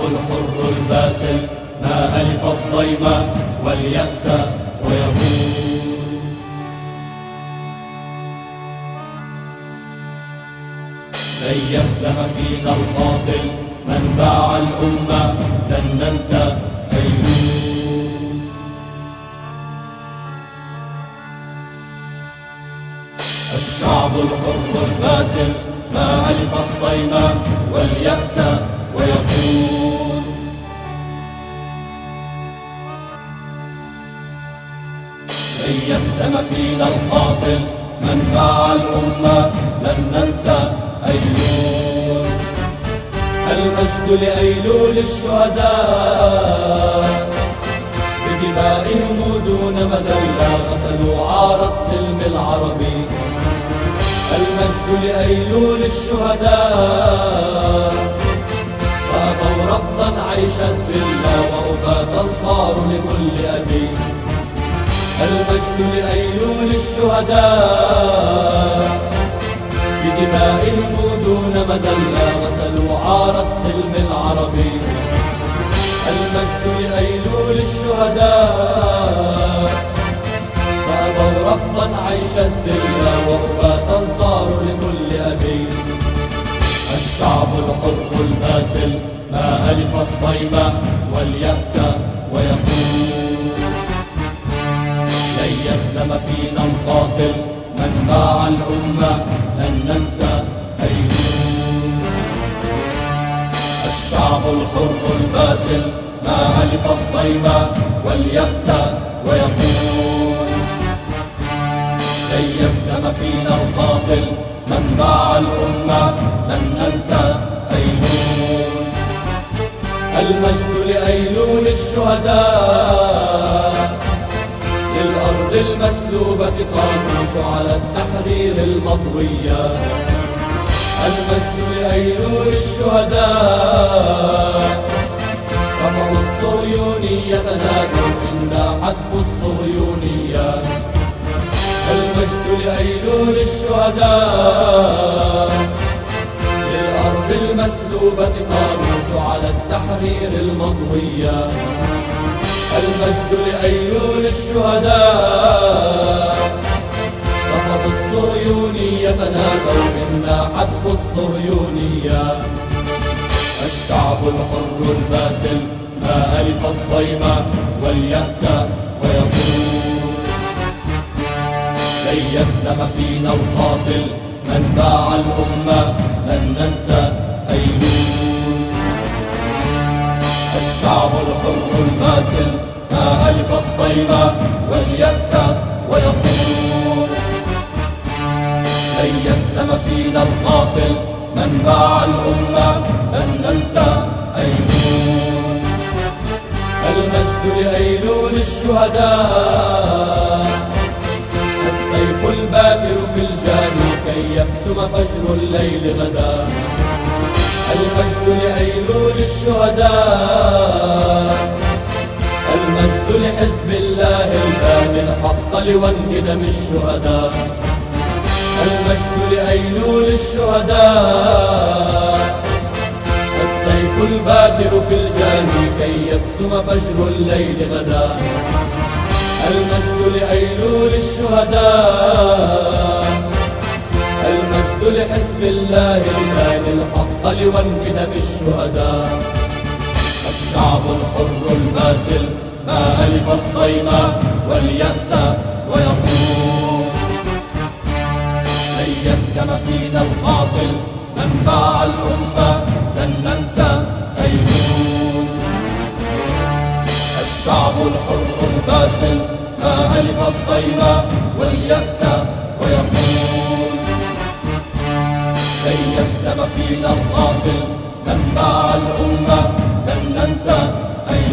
الحر الباسل ما ألف الضيم واليأس ويقول لن يسلم فينا القاتل من باع الأمة لن ننسى أيوب. الشعب الحر الباسل ما ألف الضيم واليأس ويقول لن يسلم فينا القاتل من باع الأمة لن ننسى أيلول. المجد لأيلول الشهداء بدمائهم دون مذلة غسلوا عار السلم العربي. المجد لأيلول الشهداء فأبوا رفضا عيشا بالله وأباتا صاروا لكل أبي. المجد لأيلول الشهداء بدمائهم دون مذلة غسلوا عار السلم العربي. المجد لأيلول الشهداء فأبوا رفضا عيش الذلة وأباتا صاروا لكل أبي. الشعب الحر الباسل ما ألف الضيم واليأس ويقول لن يسلم فينا القاتل من باع الأمة لن ننسى أيوب. الشعب الحر الباسل ما ألف الضيم واليأس ويقول لن يسلم فينا القاتل من باع الأمة لن ننسى أيلول. المجد لأيلول الشهداء للأرض المسلوبة قاموا شعل التحرير المضوية. المجد لأيلول الشهداء رفعوا الصهيونية نادوا إنا حتف الصهيونية. المجد لأيلول الشهداء للأرض المسلوبة قاموا شعل التحرير المضوية. المجد لأيلول الشهداء رفضوا الصهيونية نادوا إنا حتف الصهيونية. الشعب الحر الباسل ما ألف الضيم واليأس ويقول لن يسلم فينا القاتل من باع الأمة لن ننسى أيلول. الشعب الحر الباسل ما ألف الضيم واليأس ويقول لن يسلم فينا القاتل من باع الأمة لن ننسى أيلول. المجد لأيلول الشهداء السيف الباكر في الجاني كي يبسم فجر الليل غدا. المجد لأيلول الشهداء المجد لحزب الله الباقي الحق لوانهدم الشهداء. المجد لأيلول الشهداء السيف الباكر في الجاني كي يبسم فجر الليل غدا. المجد لأيلول الشهداء المجد لحزب الله الباقي الحق لوانهدم الشهداء. الشعب الحر الباسل ما ألف الضيم واليأس ويقول لن يسلم فينا القاتل من باع الأمة لن ننسى أيلول. الشعب الحر الباسل ما ألف الضيم واليأس ويقول لن يسلم فينا القاتل من باع الأمة لن ننسى أيلول.